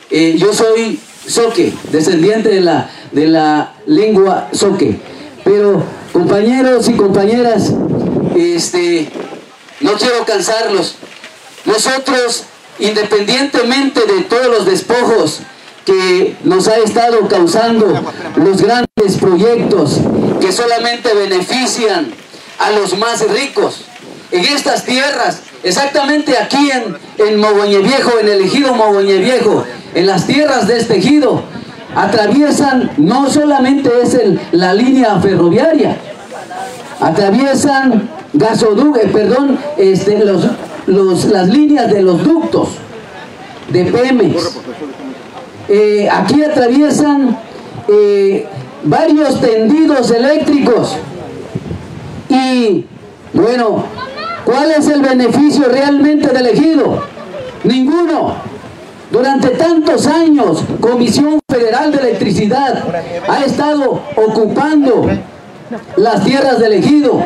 yo soy zoque, descendiente de la lengua zoque. Pero compañeros y compañeras, no quiero cansarlos. Nosotros, independientemente de todos los despojos que nos ha estado causando los grandes proyectos que solamente benefician a los más ricos, en estas tierras, exactamente aquí en Mogoñe Viejo, en el ejido Mogoñe Viejo, en las tierras de este ejido, atraviesan, no solamente es la línea ferroviaria, atraviesan las líneas de los ductos de Pemex. Aquí atraviesan varios tendidos eléctricos. Y bueno, ¿cuál es el beneficio realmente del ejido? Ninguno. Durante tantos años, Comisión Federal de Electricidad ha estado ocupando las tierras del ejido.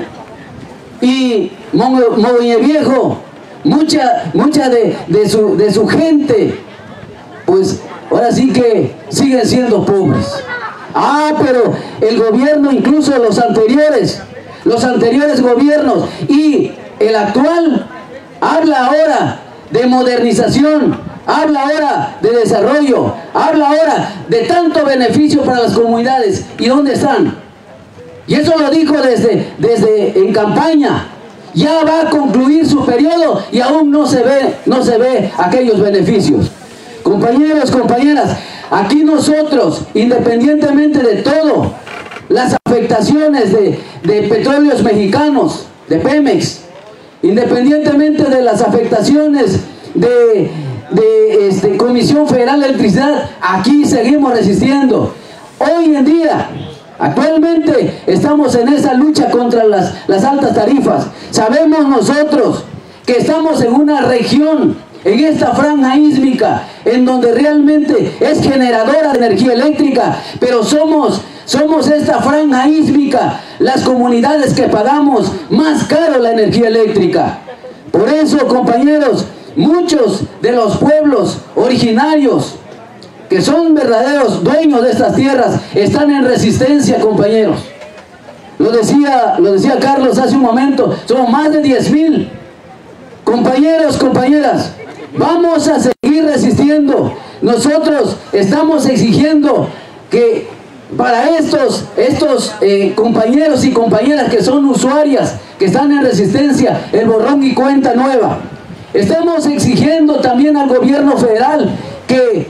Y Mogoñe Viejo, mucha de su gente, pues ahora sí que siguen siendo pobres. Pero el gobierno, incluso los anteriores gobiernos y el actual, habla ahora de modernización, habla ahora de desarrollo, habla ahora de tanto beneficio para las comunidades. ¿Y dónde están? Y eso lo dijo desde en campaña. Ya va a concluir su periodo y aún no se ve aquellos beneficios. Compañeros, compañeras, aquí nosotros, independientemente de todo, las afectaciones de Petróleos Mexicanos, de Pemex, independientemente de las afectaciones de Comisión Federal de Electricidad, aquí seguimos resistiendo. Hoy en día, actualmente, estamos en esa lucha contra las altas tarifas. Sabemos nosotros que estamos en una región, en esta franja sísmica, en donde realmente es generadora de energía eléctrica, pero somos esta franja sísmica, las comunidades que pagamos más caro la energía eléctrica. Por eso, compañeros, muchos de los pueblos originarios, que son verdaderos dueños de estas tierras, están en resistencia, compañeros. Lo decía Carlos hace un momento, somos más de 10,000. Compañeros, compañeras, vamos a seguir resistiendo. Nosotros estamos exigiendo que para estos compañeros y compañeras que son usuarias, que están en resistencia, el borrón y cuenta nueva. Estamos exigiendo también al gobierno federal que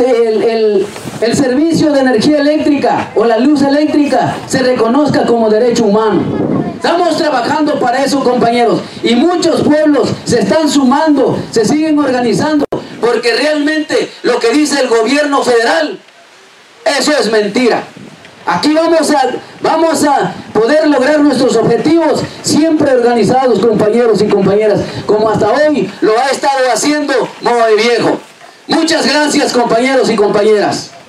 el servicio de energía eléctrica o la luz eléctrica se reconozca como derecho humano. Estamos trabajando para eso, compañeros, y muchos pueblos se están sumando, se siguen organizando, porque realmente lo que dice el gobierno federal, eso es mentira. Aquí vamos a poder lograr nuestros objetivos siempre organizados, compañeros y compañeras, como hasta hoy lo ha estado haciendo Mogollón Viejo. Muchas gracias, compañeros y compañeras.